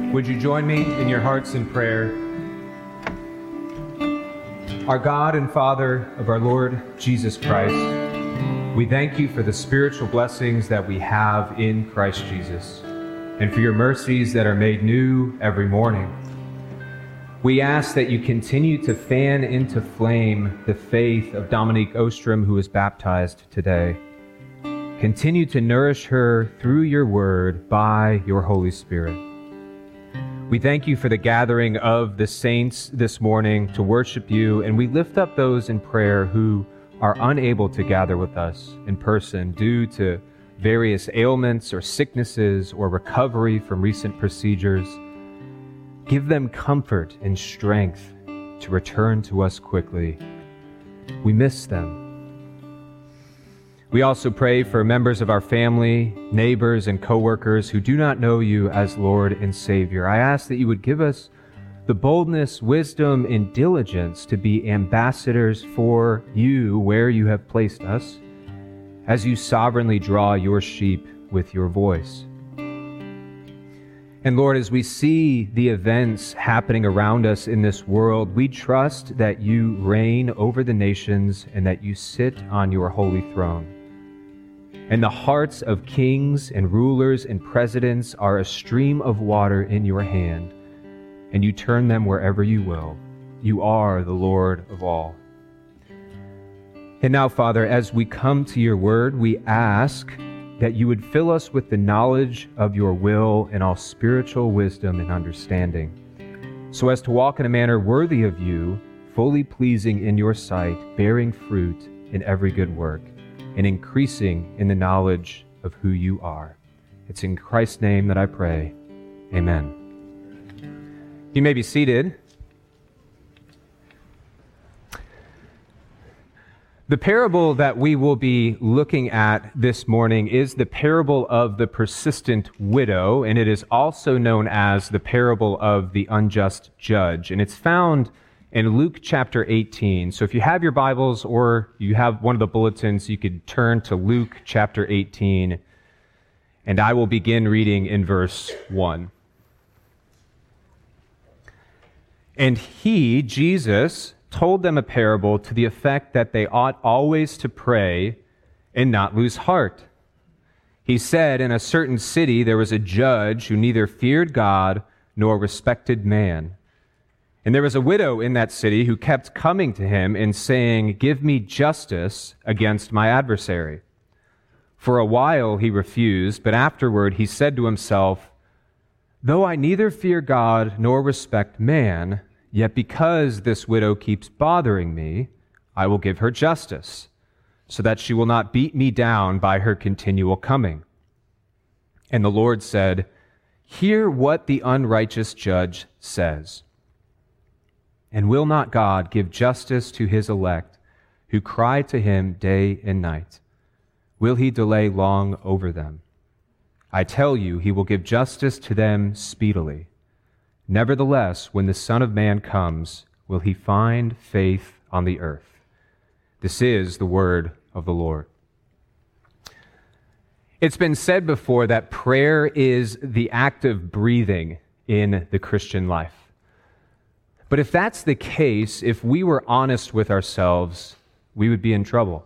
Would you join me in your hearts in prayer? Our God and Father of our Lord Jesus Christ, we thank you for the spiritual blessings that we have in Christ Jesus, and for your mercies that are made new every morning. We ask that you continue to fan into flame the faith of Dominique Ostrom, who is baptized today. Continue to nourish her through your word by your Holy Spirit. We thank you for the gathering of the saints this morning to worship you, and we lift up those in prayer who are unable to gather with us in person due to various ailments or sicknesses or recovery from recent procedures. Give them comfort and strength to return to us quickly. We miss them. We also pray for members of our family, neighbors, and co-workers who do not know you as Lord and Savior. I ask that you would give us the boldness, wisdom, and diligence to be ambassadors for you where you have placed us, as you sovereignly draw your sheep with your voice. And Lord, as we see the events happening around us in this world, we trust that you reign over the nations and that you sit on your holy throne. And the hearts of kings and rulers and presidents are a stream of water in your hand, and you turn them wherever you will. You are the Lord of all. And now, Father, as we come to your word, we ask that you would fill us with the knowledge of your will and all spiritual wisdom and understanding, so as to walk in a manner worthy of you, fully pleasing in your sight, bearing fruit in every good work, and increasing in the knowledge of who you are. It's in Christ's name that I pray. Amen. You may be seated. The parable that we will be looking at this morning is the parable of the persistent widow, and it is also known as the parable of the unjust judge. And it's found in Luke chapter 18. So if you have your Bibles or you have one of the bulletins, you could turn to Luke chapter 18, and I will begin reading in verse 1. And he, Jesus, told them a parable to the effect that they ought always to pray and not lose heart. He said, in a certain city there was a judge who neither feared God nor respected man. And there was a widow in that city who kept coming to him and saying, "Give me justice against my adversary." For a while he refused, but afterward he said to himself, "Though I neither fear God nor respect man, yet because this widow keeps bothering me, I will give her justice, so that she will not beat me down by her continual coming." And the Lord said, "Hear what the unrighteous judge says. And will not God give justice to his elect, who cry to him day and night? Will he delay long over them? I tell you, he will give justice to them speedily. Nevertheless, when the Son of Man comes, will he find faith on the earth?" This is the word of the Lord. It's been said before that prayer is the act of breathing in the Christian life. But if that's the case, if we were honest with ourselves, we would be in trouble.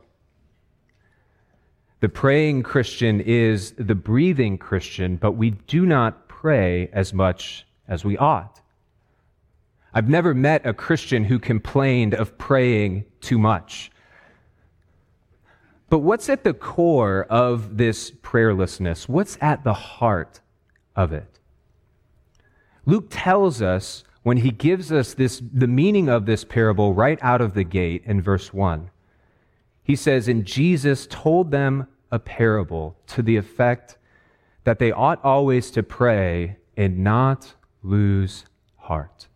The praying Christian is the breathing Christian, but we do not pray as much as we ought. I've never met a Christian who complained of praying too much. But what's at the core of this prayerlessness? What's at the heart of it? Luke tells us when he gives us the meaning of this parable right out of the gate in verse 1. He says, "And Jesus told them a parable to the effect that they ought always to pray and not lose heart."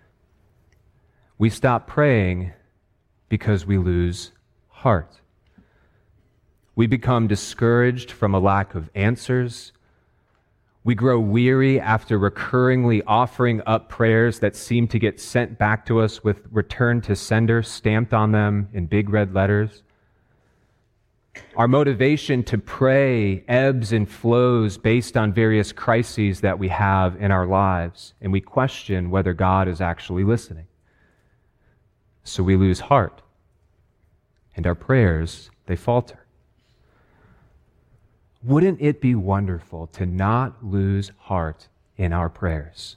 We stop praying because we lose heart. We become discouraged from a lack of answers. We grow weary after recurringly offering up prayers that seem to get sent back to us with return to sender stamped on them in big red letters. Our motivation to pray ebbs and flows based on various crises that we have in our lives, and we question whether God is actually listening. So we lose heart, and our prayers, they falter. Wouldn't it be wonderful to not lose heart in our prayers?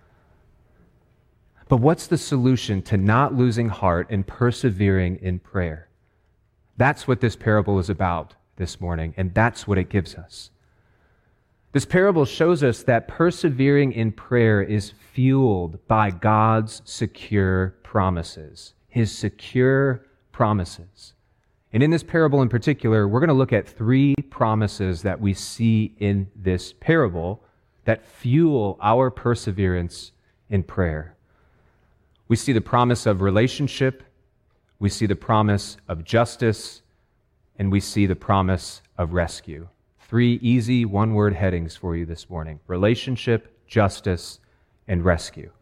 But what's the solution to not losing heart and persevering in prayer? That's what this parable is about this morning, and that's what it gives us. This parable shows us that persevering in prayer is fueled by God's secure promises, His secure promises. And in this parable in particular, we're going to look at 3 promises that we see in this parable that fuel our perseverance in prayer. We see the promise of relationship, we see the promise of justice, and we see the promise of rescue. 3 easy one-word headings for you this morning: relationship, justice, and rescue.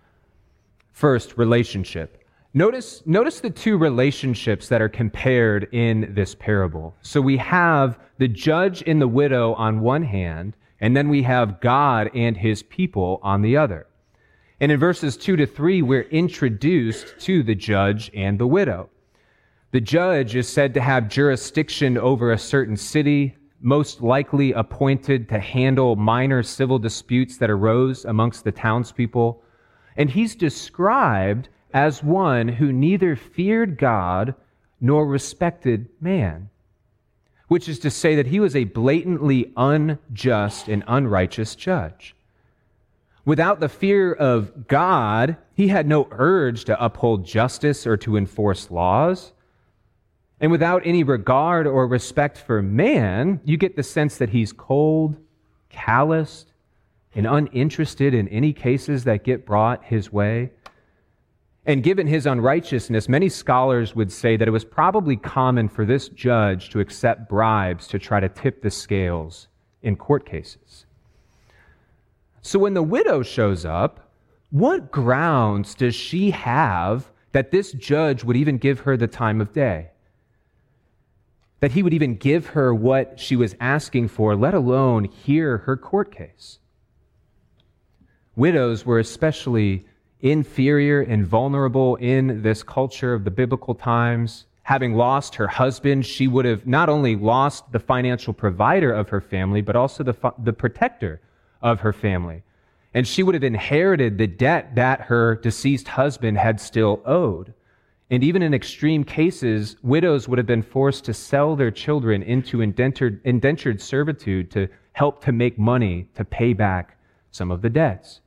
First, relationship. Notice the 2 relationships that are compared in this parable. So we have the judge and the widow on one hand, and then we have God and His people on the other. And in verses 2 to 3, we're introduced to the judge and the widow. The judge is said to have jurisdiction over a certain city, most likely appointed to handle minor civil disputes that arose amongst the townspeople. And he's described as one who neither feared God nor respected man, which is to say that he was a blatantly unjust and unrighteous judge. Without the fear of God, he had no urge to uphold justice or to enforce laws. And without any regard or respect for man, you get the sense that he's cold, calloused, and uninterested in any cases that get brought his way. And given his unrighteousness, many scholars would say that it was probably common for this judge to accept bribes to try to tip the scales in court cases. So when the widow shows up, what grounds does she have that this judge would even give her the time of day? That he would even give her what she was asking for, let alone hear her court case? Widows were especially inferior and vulnerable in this culture of the biblical times. Having lost her husband, she would have not only lost the financial provider of her family, but also the protector of her family. And she would have inherited the debt that her deceased husband had still owed. And even in extreme cases, widows would have been forced to sell their children into indentured servitude to help to make money to pay back some of the debts.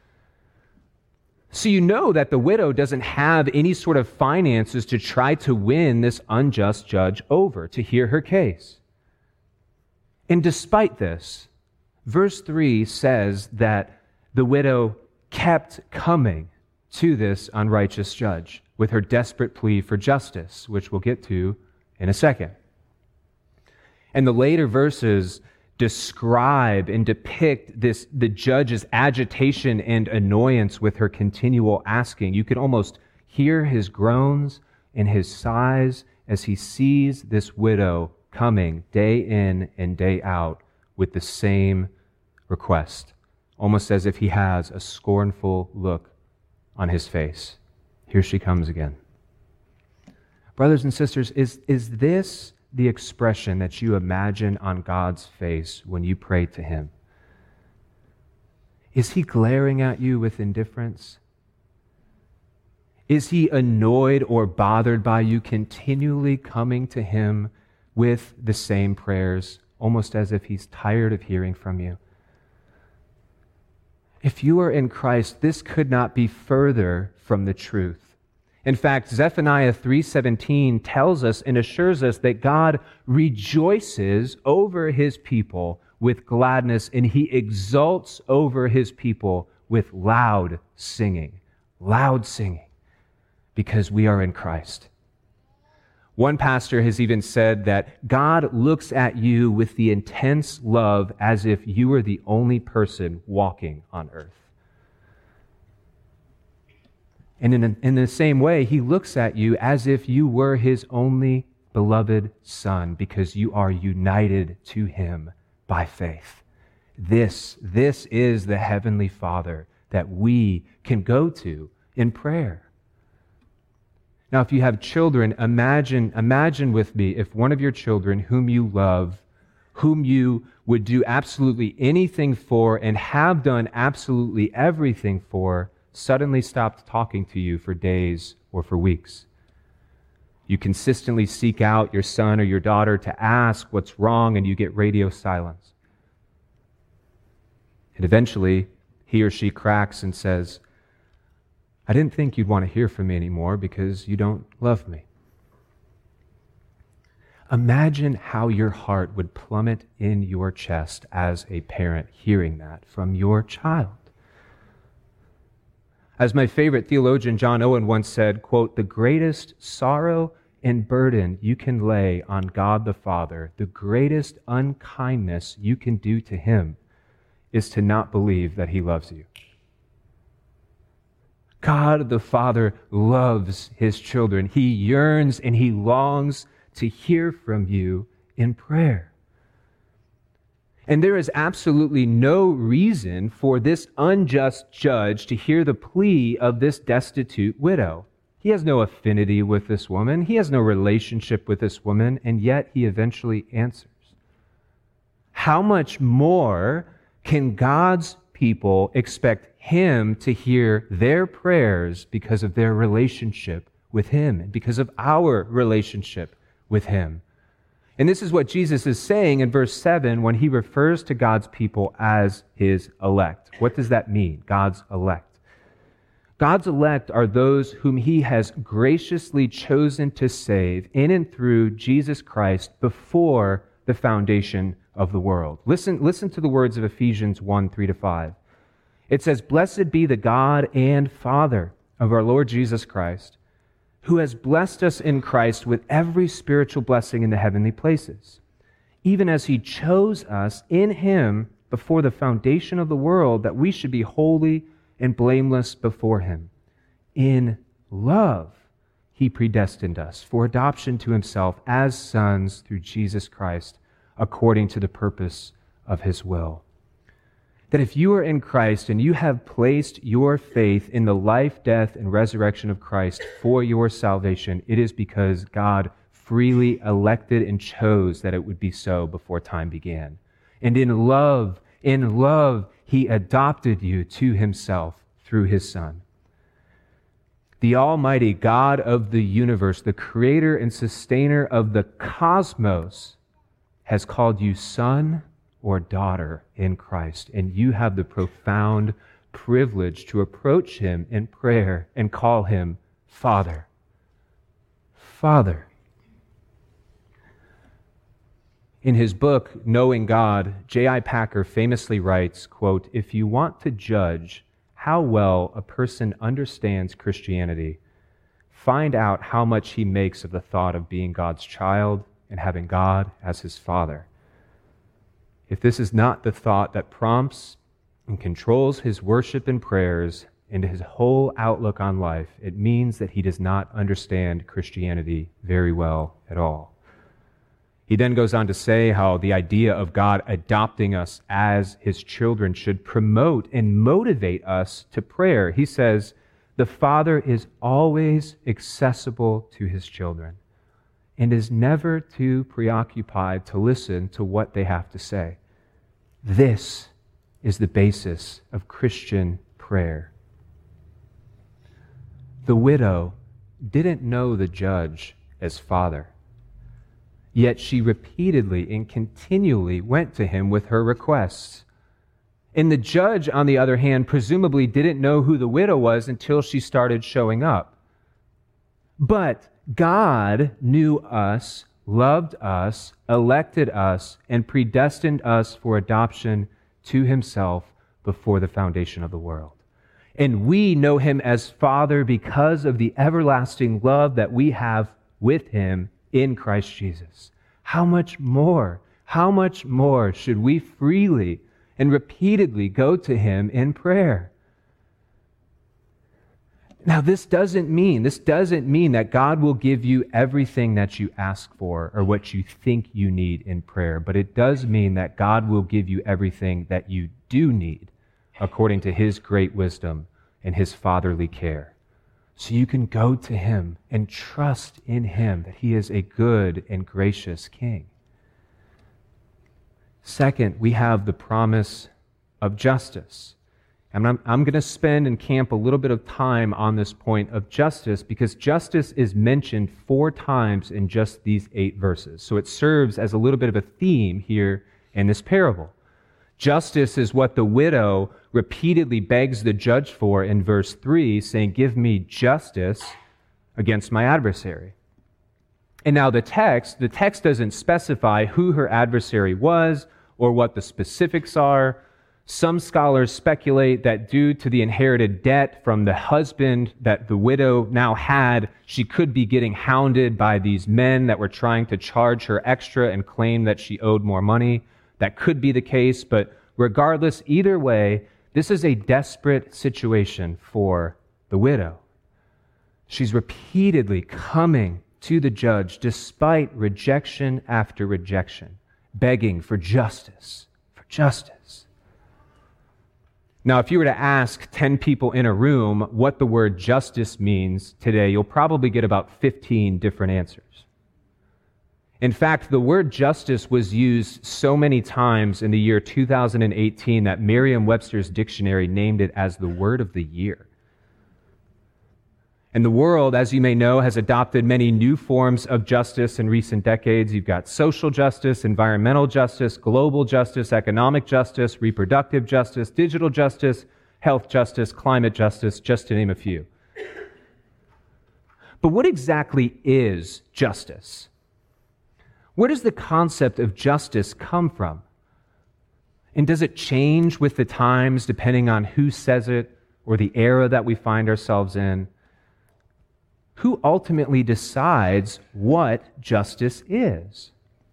So you know that the widow doesn't have any sort of finances to try to win this unjust judge over, to hear her case. And despite this, verse 3 says that the widow kept coming to this unrighteous judge with her desperate plea for justice, which we'll get to in a second. And the later verses describe and depict the judge's agitation and annoyance with her continual asking. You can almost hear his groans and his sighs as he sees this widow coming day in and day out with the same request, almost as if he has a scornful look on his face. Here she comes again. Brothers and sisters, is this the expression that you imagine on God's face when you pray to Him? Is He glaring at you with indifference? Is He annoyed or bothered by you continually coming to Him with the same prayers, almost as if He's tired of hearing from you? If you are in Christ, this could not be further from the truth. In fact, Zephaniah 3:17 tells us and assures us that God rejoices over His people with gladness, and He exults over His people with loud singing, because we are in Christ. One pastor has even said that God looks at you with the intense love as if you were the only person walking on earth. And in the same way, He looks at you as if you were His only beloved Son, because you are united to him by faith. This is the Heavenly Father that we can go to in prayer. Now, if you have children, imagine with me if one of your children whom you love, whom you would do absolutely anything for and have done absolutely everything for, suddenly stopped talking to you for days or for weeks. You consistently seek out your son or your daughter to ask what's wrong, and you get radio silence. And eventually, he or she cracks and says, I didn't think you'd want to hear from me anymore because you don't love me. Imagine how your heart would plummet in your chest as a parent hearing that from your child. As my favorite theologian John Owen once said, quote, the greatest sorrow and burden you can lay on God the Father, the greatest unkindness you can do to him, is to not believe that he loves you. God the Father loves his children. He yearns and he longs to hear from you in prayer. And there is absolutely no reason for this unjust judge to hear the plea of this destitute widow. He has no affinity with this woman. He has no relationship with this woman, and yet he eventually answers. How much more can God's people expect him to hear their prayers because of their relationship with him and because of our relationship with him? And this is what Jesus is saying in verse 7 when he refers to God's people as his elect. What does that mean, God's elect? God's elect are those whom he has graciously chosen to save in and through Jesus Christ before the foundation of the world. Listen to the words of Ephesians 1, 3-5. It says, Blessed be the God and Father of our Lord Jesus Christ, who has blessed us in Christ with every spiritual blessing in the heavenly places, even as he chose us in him before the foundation of the world, that we should be holy and blameless before him. In love, he predestined us for adoption to himself as sons through Jesus Christ, according to the purpose of his will. That if you are in Christ and you have placed your faith in the life, death, and resurrection of Christ for your salvation, it is because God freely elected and chose that it would be so before time began. And in love, he adopted you to himself through his Son. The Almighty God of the universe, the creator and sustainer of the cosmos, has called you son or daughter in Christ, and you have the profound privilege to approach him in prayer and call him Father. Father. In his book, Knowing God, J.I. Packer famously writes, quote, if you want to judge how well a person understands Christianity, find out how much he makes of the thought of being God's child and having God as his Father. If this is not the thought that prompts and controls his worship and prayers and his whole outlook on life, it means that he does not understand Christianity very well at all. He then goes on to say how the idea of God adopting us as his children should promote and motivate us to prayer. He says, the Father is always accessible to his children and is never too preoccupied to listen to what they have to say. This is the basis of Christian prayer. The widow didn't know the judge as Father, yet she repeatedly and continually went to him with her requests. And the judge, on the other hand, presumably didn't know who the widow was until she started showing up. But God knew us, loved us, elected us, and predestined us for adoption to himself before the foundation of the world. And we know him as Father because of the everlasting love that we have with him in Christ Jesus. How much more should we freely and repeatedly go to him in prayer? Now, this doesn't mean that God will give you everything that you ask for or what you think you need in prayer, but it does mean that God will give you everything that you do need according to his great wisdom and his fatherly care. So you can go to him and trust in him that he is a good and gracious king. Second, we have the promise of justice. And I'm going to spend and camp a little bit of time on this point of justice because justice is mentioned 4 times in just these 8 verses. So it serves as a little bit of a theme here in this parable. Justice is what the widow repeatedly begs the judge for in verse 3, saying, "Give me justice against my adversary." And now the text doesn't specify who her adversary was or what the specifics are. Some scholars speculate that due to the inherited debt from the husband that the widow now had, she could be getting hounded by these men that were trying to charge her extra and claim that she owed more money. That could be the case, but regardless, either way, this is a desperate situation for the widow. She's repeatedly coming to the judge despite rejection after rejection, begging for justice, for justice. Now, if you were to ask 10 people in a room what the word justice means today, you'll probably get about 15 different answers. In fact, the word justice was used so many times in the year 2018 that Merriam-Webster's dictionary named it as the word of the year. And the world, as you may know, has adopted many new forms of justice in recent decades. You've got social justice, environmental justice, global justice, economic justice, reproductive justice, digital justice, health justice, climate justice, just to name a few. But what exactly is justice? Where does the concept of justice come from? And does it change with the times depending on who says it or the era that we find ourselves in? Who ultimately decides what justice is?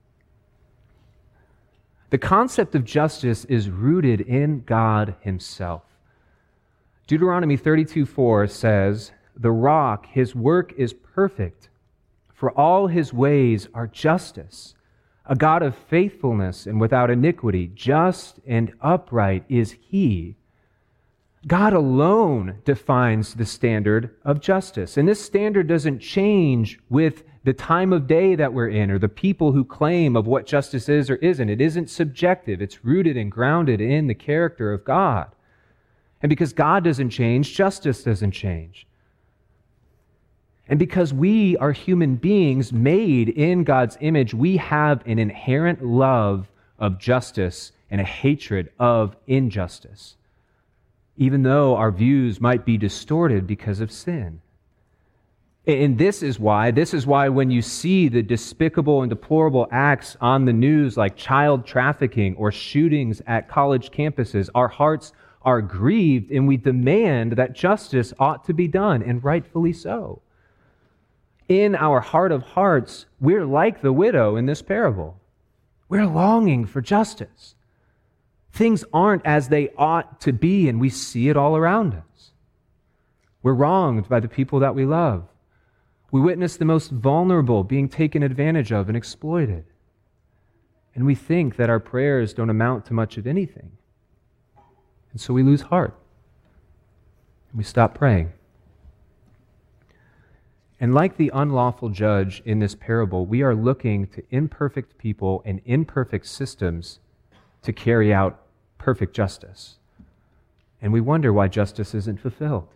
The concept of justice is rooted in God himself. Deuteronomy 32:4 says, "The rock, his work is perfect, for all his ways are justice. A God of faithfulness and without iniquity, just and upright is he." God alone defines the standard of justice. And this standard doesn't change with the time of day that we're in or the people who claim of what justice is or isn't. It isn't subjective. It's rooted and grounded in the character of God. And because God doesn't change, justice doesn't change. And because we are human beings made in God's image, we have an inherent love of justice and a hatred of injustice, even though our views might be distorted because of sin. And this is why when you see the despicable and deplorable acts on the news like child trafficking or shootings at college campuses, our hearts are grieved and we demand that justice ought to be done, and rightfully so. In our heart of hearts, we're like the widow in this parable. We're longing for justice. Things aren't as they ought to be, and we see it all around us. We're wronged by the people that we love. We witness the most vulnerable being taken advantage of and exploited. And we think that our prayers don't amount to much of anything. And so we lose heart. And we stop praying. And like the unlawful judge in this parable, we are looking to imperfect people and imperfect systems to carry out perfect justice. And we wonder why justice isn't fulfilled.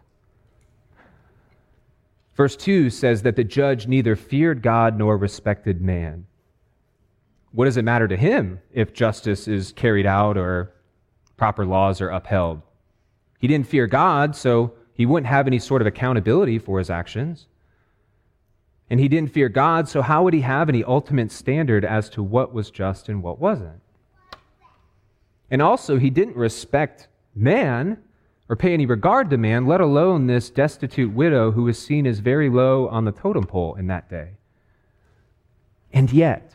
Verse 2 says that the judge neither feared God nor respected man. What does it matter to him if justice is carried out or proper laws are upheld? He didn't fear God, so he wouldn't have any sort of accountability for his actions. And he didn't fear God, so how would he have any ultimate standard as to what was just and what wasn't? And also, he didn't respect man or pay any regard to man, let alone this destitute widow who was seen as very low on the totem pole in that day. And yet,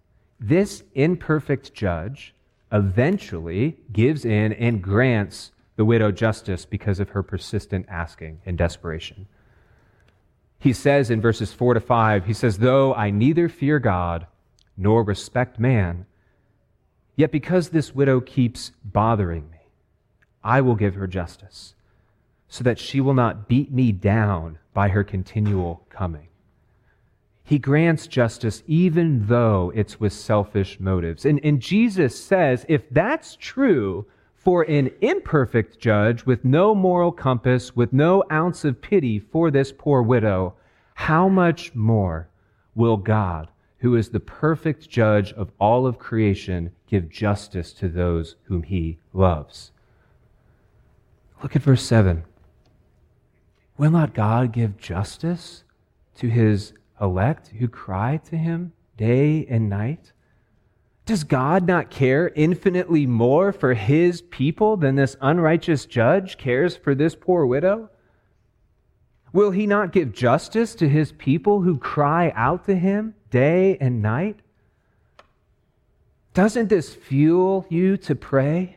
this imperfect judge eventually gives in and grants the widow justice because of her persistent asking and desperation. He says in verses 4 to 5, he says, "Though I neither fear God nor respect man, yet because this widow keeps bothering me, I will give her justice, so that she will not beat me down by her continual coming." He grants justice even though it's with selfish motives. And Jesus says, if that's true for an imperfect judge with no moral compass, with no ounce of pity for this poor widow, how much more will God, who is the perfect judge of all of creation, give justice to those whom he loves? Look at verse 7. Will not God give justice to his elect who cry to him day and night? Does God not care infinitely more for his people than this unrighteous judge cares for this poor widow? Will he not give justice to his people who cry out to him day and night? Doesn't this fuel you to pray?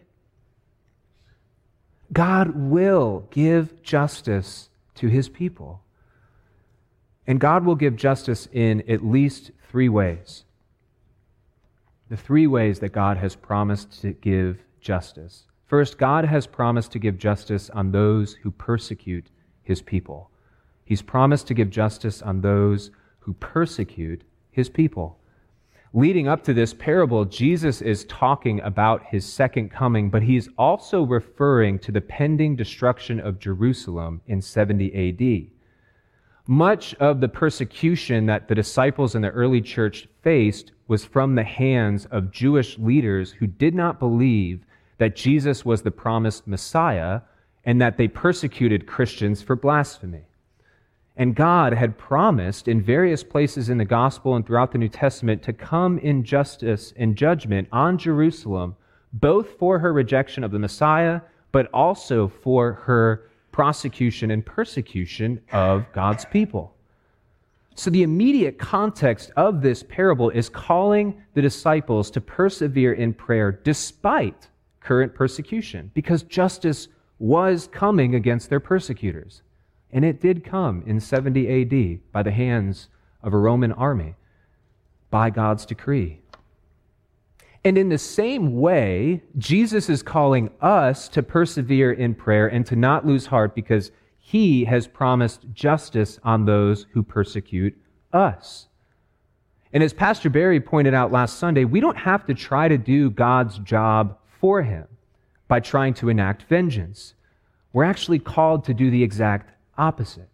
God will give justice to his people. And God will give justice in at least 3 ways. The 3 ways that God has promised to give justice. First, God has promised to give justice on those who persecute his people. He's promised to give justice on those who persecute his people. Leading up to this parable, Jesus is talking about his second coming, but he's also referring to the pending destruction of Jerusalem in 70 AD. Much of the persecution that the disciples in the early church faced was from the hands of Jewish leaders who did not believe that Jesus was the promised Messiah and that they persecuted Christians for blasphemy. And God had promised in various places in the gospel and throughout the New Testament to come in justice and judgment on Jerusalem, both for her rejection of the Messiah, but also for her prosecution and persecution of God's people. So the immediate context of this parable is calling the disciples to persevere in prayer despite current persecution, because justice was coming against their persecutors. And it did come in 70 AD by the hands of a Roman army, by God's decree. And in the same way, Jesus is calling us to persevere in prayer and to not lose heart because he has promised justice on those who persecute us. And as Pastor Barry pointed out last Sunday, we don't have to try to do God's job for him by trying to enact vengeance. We're actually called to do the exact opposite.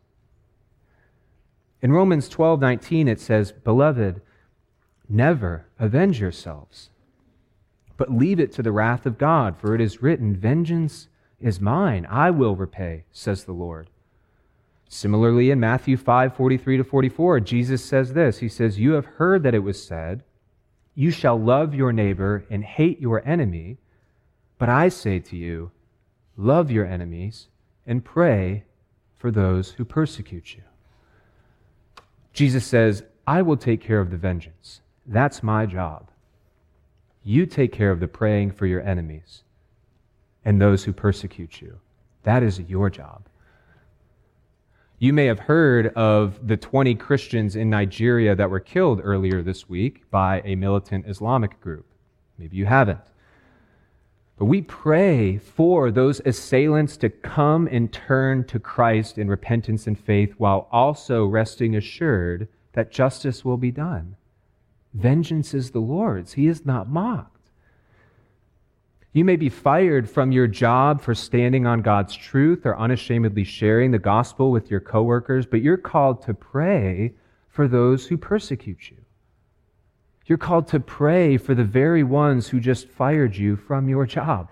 In Romans 12:19 it says, "Beloved, never avenge yourselves, but leave it to the wrath of God, for it is written, 'Vengeance is mine, I will repay,' says the Lord." Similarly, in Matthew 5:43-44, Jesus says this. He says, "You have heard that it was said, 'You shall love your neighbor and hate your enemy,' but I say to you, love your enemies and pray for those who persecute you." Jesus says, "I will take care of the vengeance. That's my job. You take care of the praying for your enemies and those who persecute you. That is your job." You may have heard of the 20 Christians in Nigeria that were killed earlier this week by a militant Islamic group. Maybe you haven't. But we pray for those assailants to come and turn to Christ in repentance and faith while also resting assured that justice will be done. Vengeance is the Lord's. He is not mocked. You may be fired from your job for standing on God's truth or unashamedly sharing the gospel with your coworkers, but you're called to pray for those who persecute you. You're called to pray for the very ones who just fired you from your job.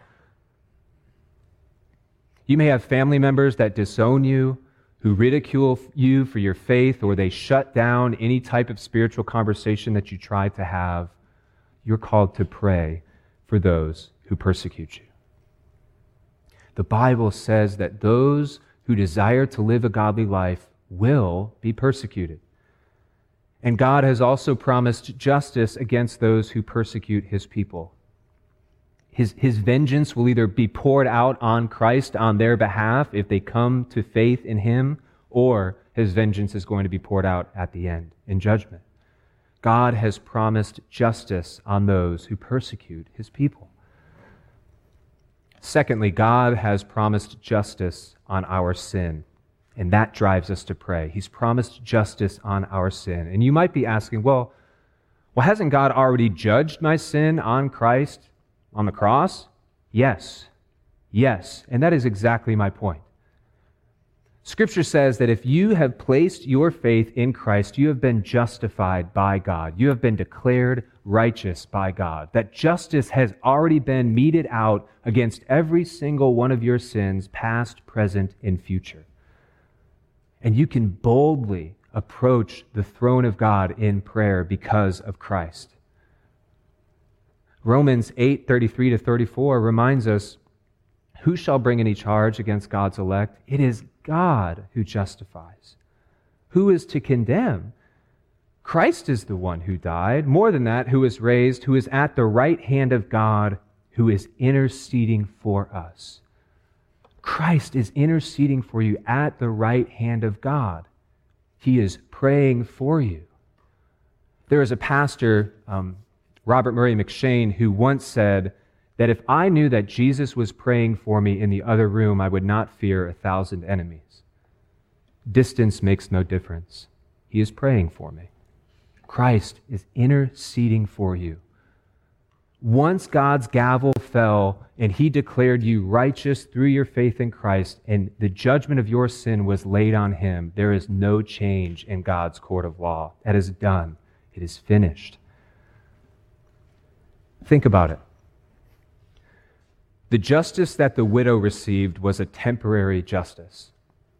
You may have family members that disown you, who ridicule you for your faith, or they shut down any type of spiritual conversation that you try to have. You're called to pray for those who persecute you. The Bible says that those who desire to live a godly life will be persecuted. And God has also promised justice against those who persecute his people. His vengeance will either be poured out on Christ on their behalf if they come to faith in him, or his vengeance is going to be poured out at the end in judgment. God has promised justice on those who persecute his people. Secondly, God has promised justice on our sin, and that drives us to pray. He's promised justice on our sin. And you might be asking, well, hasn't God already judged my sin on Christ on the cross? Yes. And that is exactly my point. Scripture says that if you have placed your faith in Christ, you have been justified by God. You have been declared righteous by God. That justice has already been meted out against every single one of your sins, past, present, and future. And you can boldly approach the throne of God in prayer because of Christ. Romans 8:33-34 reminds us, who shall bring any charge against God's elect? It is God who justifies. Who is to condemn? Christ is the one who died. More than that, who is raised, who is at the right hand of God, who is interceding for us. Christ is interceding for you at the right hand of God. He is praying for you. There is a pastor, Robert Murray McShane, who once said that if I knew that Jesus was praying for me in the other room, I would not fear 1,000 enemies. Distance makes no difference. He is praying for me. Christ is interceding for you. Once God's gavel fell and he declared you righteous through your faith in Christ, and the judgment of your sin was laid on him, there is no change in God's court of law. That is done. It is finished. Think about it. The justice that the widow received was a temporary justice.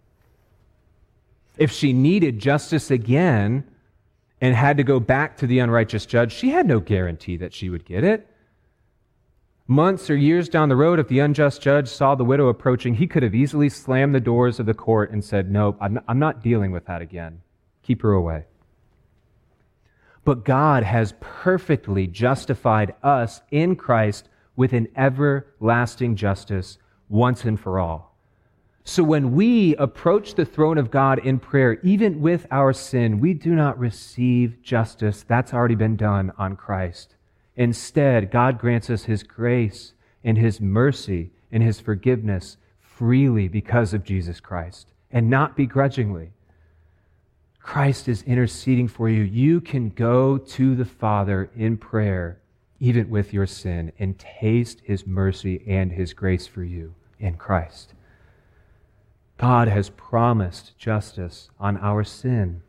If she needed justice again and had to go back to the unrighteous judge, she had no guarantee that she would get it. Months or years down the road, if the unjust judge saw the widow approaching, he could have easily slammed the doors of the court and said, nope, I'm not dealing with that again. Keep her away. But God has perfectly justified us in Christ with an everlasting justice once and for all. So when we approach the throne of God in prayer, even with our sin, we do not receive justice. That's already been done on Christ. Instead, God grants us his grace and his mercy and his forgiveness freely because of Jesus Christ, and not begrudgingly. Christ is interceding for you. You can go to the Father in prayer, even with your sin, and taste his mercy and his grace for you in Christ. God has promised justice on our sin.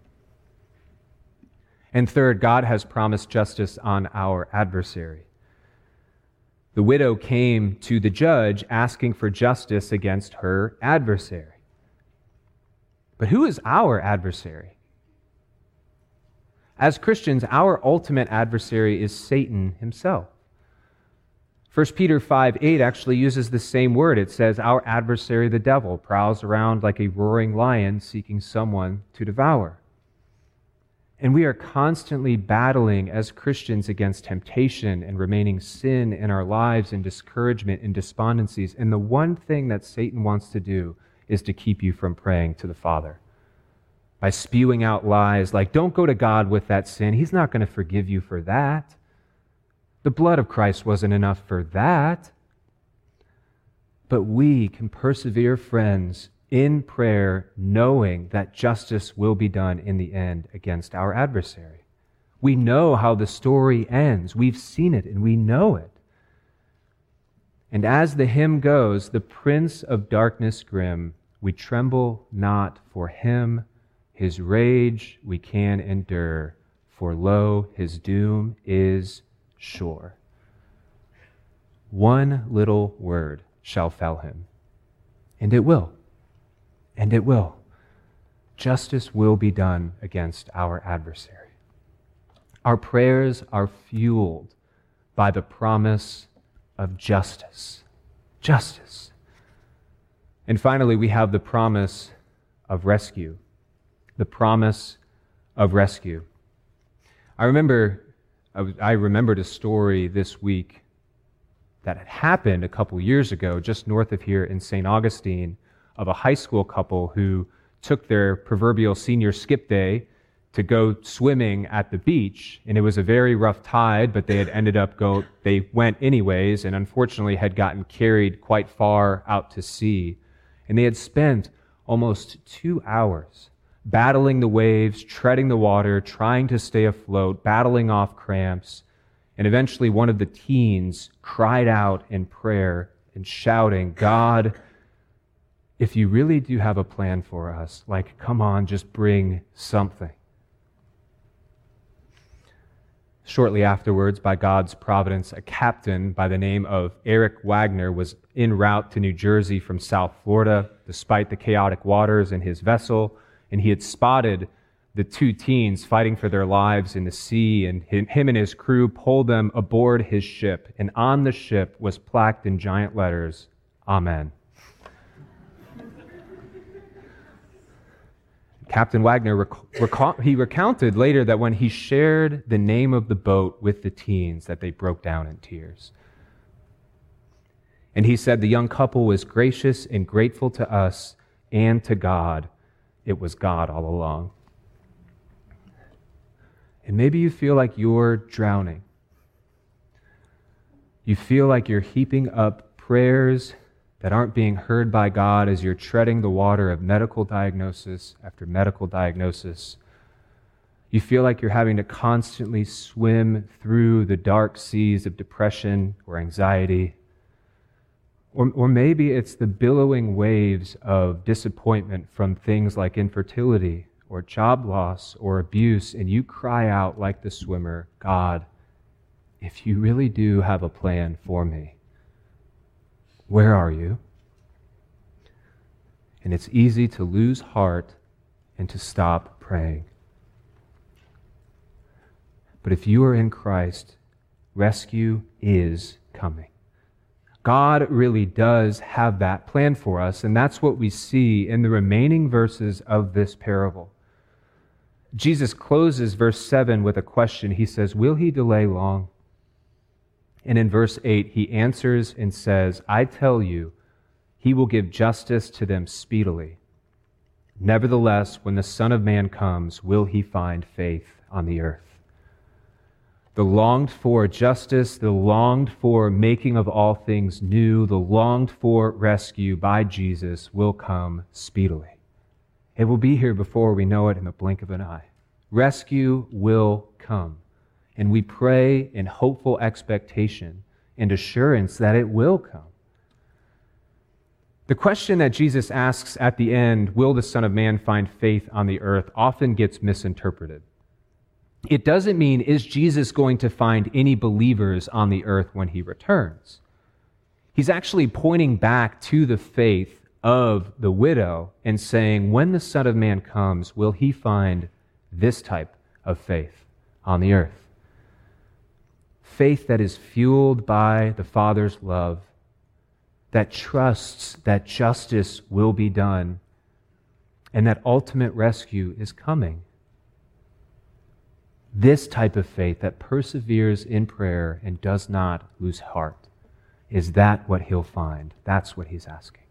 And third, God has promised justice on our adversary. The widow came to the judge asking for justice against her adversary. But who is our adversary? As Christians, our ultimate adversary is Satan himself. 1 Peter 5:8 actually uses the same word. It says, our adversary, the devil, prowls around like a roaring lion seeking someone to devour. And we are constantly battling as Christians against temptation and remaining sin in our lives and discouragement and despondencies. And the one thing that Satan wants to do is to keep you from praying to the Father. By spewing out lies like, don't go to God with that sin. He's not going to forgive you for that. The blood of Christ wasn't enough for that. But we can persevere, friends, in prayer, knowing that justice will be done in the end against our adversary. We know how the story ends. We've seen it and we know it. And as the hymn goes, the Prince of Darkness grim, we tremble not for him. His rage we can endure, for lo, his doom is sure. One little word shall fell him, and it will. And it will. Justice will be done against our adversary. Our prayers are fueled by the promise of justice. Justice. And finally, we have the promise of rescue. The promise of rescue. I remembered a story this week that had happened a couple years ago just north of here in St. Augustine of a high school couple who took their proverbial senior skip day to go swimming at the beach, and it was a very rough tide, but they went anyways, and unfortunately had gotten carried quite far out to sea. And they had spent almost 2 hours battling the waves, treading the water, trying to stay afloat, battling off cramps, and eventually one of the teens cried out in prayer and shouting, "God, if you really do have a plan for us, come on, just bring something." Shortly afterwards, by God's providence, a captain by the name of Eric Wagner was en route to New Jersey from South Florida, despite the chaotic waters in his vessel, and he had spotted the 2 teens fighting for their lives in the sea, and him and his crew pulled them aboard his ship, and on the ship was plaqued in giant letters, "Amen." Captain Wagner recounted later that when he shared the name of the boat with the teens, that they broke down in tears. And he said the young couple was gracious and grateful to us and to God. It was God all along. And maybe you feel like you're drowning. You feel like you're heaping up prayers that aren't being heard by God as you're treading the water of medical diagnosis after medical diagnosis. You feel like you're having to constantly swim through the dark seas of depression or anxiety. Or maybe it's the billowing waves of disappointment from things like infertility or job loss or abuse, and you cry out like the swimmer, "God, if you really do have a plan for me, where are you?" And it's easy to lose heart and to stop praying. But if you are in Christ, rescue is coming. God really does have that plan for us, and that's what we see in the remaining verses of this parable. Jesus closes verse 7 with a question. He says, "Will he delay long?" And in verse 8, he answers and says, "I tell you, he will give justice to them speedily. Nevertheless, when the Son of Man comes, will he find faith on the earth?" The longed for justice, the longed for making of all things new, the longed for rescue by Jesus will come speedily. It will be here before we know it in the blink of an eye. Rescue will come. And we pray in hopeful expectation and assurance that it will come. The question that Jesus asks at the end, "Will the Son of Man find faith on the earth?" often gets misinterpreted. It doesn't mean, is Jesus going to find any believers on the earth when he returns? He's actually pointing back to the faith of the widow and saying, when the Son of Man comes, will he find this type of faith on the earth? Faith that is fueled by the Father's love, that trusts that justice will be done, and that ultimate rescue is coming. This type of faith that perseveres in prayer and does not lose heart, is that what he'll find? That's what he's asking.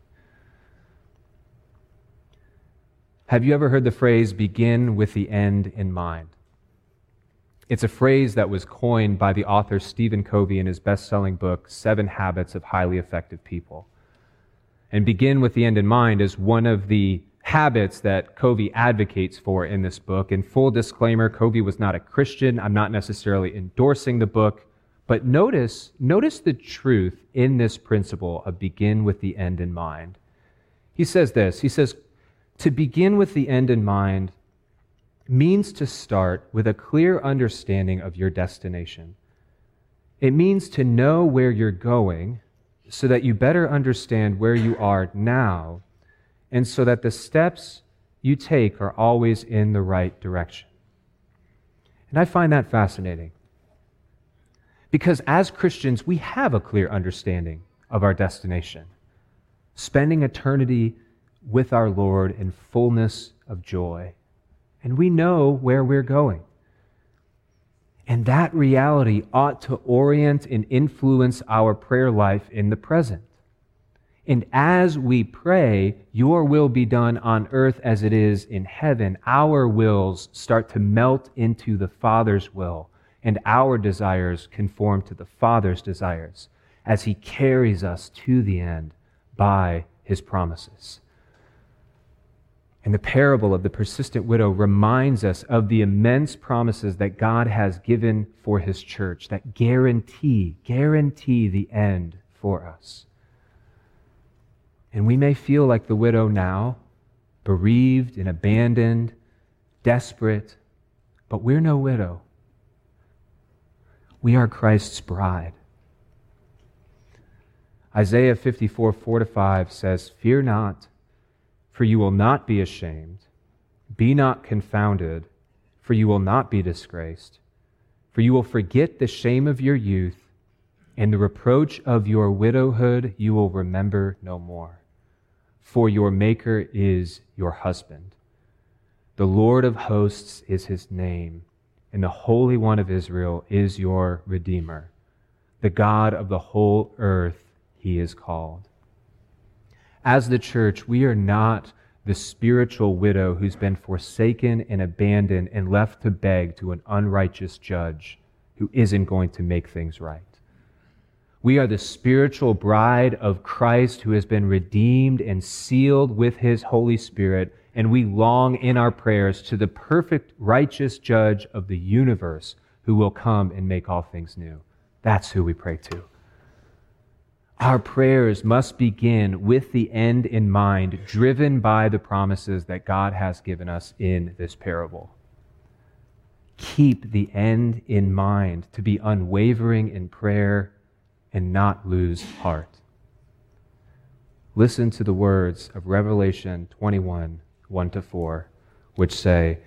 Have you ever heard the phrase, "begin with the end in mind"? It's a phrase that was coined by the author Stephen Covey in his best-selling book, 7 Habits of Highly Effective People. And begin with the end in mind is one of the habits that Covey advocates for in this book. And full disclaimer, Covey was not a Christian. I'm not necessarily endorsing the book, but notice the truth in this principle of begin with the end in mind. He says this, he says, "To begin with the end in mind means to start with a clear understanding of your destination. It means to know where you're going so that you better understand where you are now, and so that the steps you take are always in the right direction." And I find that fascinating. Because as Christians, we have a clear understanding of our destination. Spending eternity with our Lord in fullness of joy. And we know where we're going. And that reality ought to orient and influence our prayer life in the present. And as we pray, your will be done on earth as it is in heaven, our wills start to melt into the Father's will, and our desires conform to the Father's desires as he carries us to the end by his promises. And the parable of the persistent widow reminds us of the immense promises that God has given for his church that guarantee the end for us. And we may feel like the widow now, bereaved and abandoned, desperate, but we're no widow. We are Christ's bride. Isaiah 54, 4-5 says, "Fear not, for you will not be ashamed. Be not confounded, for you will not be disgraced. For you will forget the shame of your youth, and the reproach of your widowhood you will remember no more. For your Maker is your husband. The Lord of hosts is his name, and the Holy One of Israel is your Redeemer. The God of the whole earth he is called." As the church, we are not the spiritual widow who's been forsaken and abandoned and left to beg to an unrighteous judge who isn't going to make things right. We are the spiritual bride of Christ who has been redeemed and sealed with his Holy Spirit, and we long in our prayers to the perfect righteous judge of the universe who will come and make all things new. That's who we pray to. Our prayers must begin with the end in mind, driven by the promises that God has given us in this parable. Keep the end in mind, to be unwavering in prayer and not lose heart. Listen to the words of Revelation 21, 1-4, which say,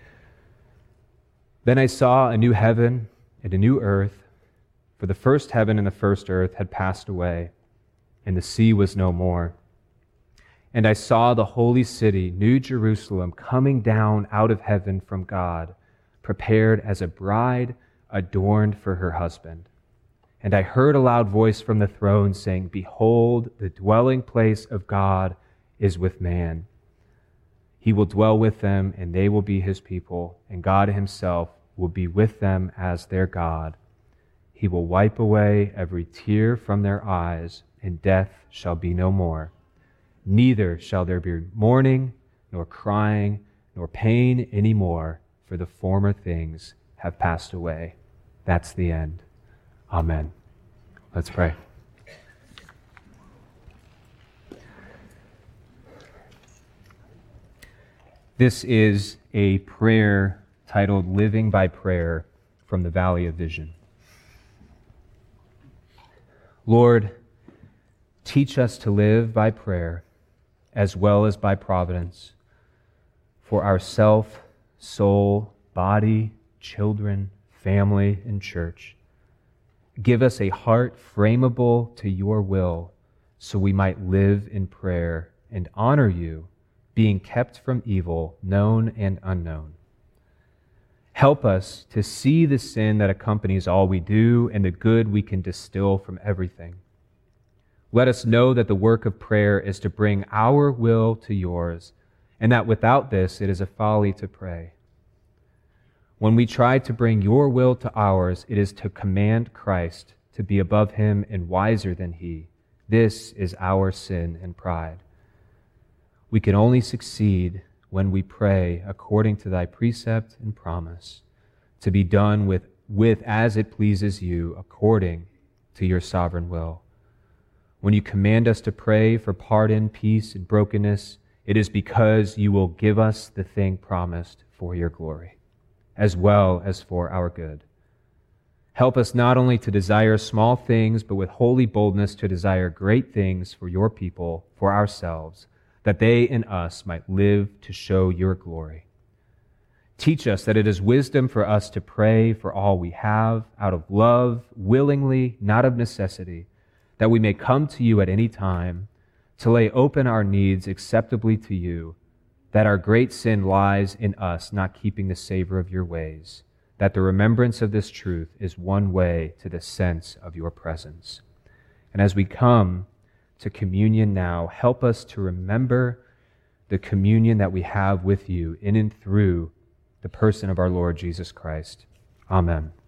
"Then I saw a new heaven and a new earth, for the first heaven and the first earth had passed away, and the sea was no more. And I saw the holy city, New Jerusalem, coming down out of heaven from God, prepared as a bride adorned for her husband. And I heard a loud voice from the throne saying, 'Behold, the dwelling place of God is with man. He will dwell with them, and they will be his people, and God himself will be with them as their God. He will wipe away every tear from their eyes, and death shall be no more. Neither shall there be mourning, nor crying, nor pain any more, for the former things have passed away.'" That's the end. Amen. Let's pray. This is a prayer titled Living by Prayer from the Valley of Vision. Lord, teach us to live by prayer as well as by providence for ourself, soul, body, children, family, and church. Give us a heart frameable to your will so we might live in prayer and honor you, being kept from evil, known and unknown. Help us to see the sin that accompanies all we do and the good we can distill from everything. Let us know that the work of prayer is to bring our will to yours, and that without this it is a folly to pray. When we try to bring your will to ours, it is to command Christ to be above him and wiser than he. This is our sin and pride. We can only succeed when we pray according to thy precept and promise, to be done with as it pleases you according to your sovereign will. When you command us to pray for pardon, peace, and brokenness, it is because you will give us the thing promised for your glory, as well as for our good. Help us not only to desire small things, but with holy boldness to desire great things for your people, for ourselves, that they in us might live to show your glory. Teach us that it is wisdom for us to pray for all we have, out of love, willingly, not of necessity, that we may come to you at any time, to lay open our needs acceptably to you, that our great sin lies in us not keeping the savor of your ways, that the remembrance of this truth is one way to the sense of your presence. And as we come to communion now, help us to remember the communion that we have with you in and through the person of our Lord Jesus Christ. Amen.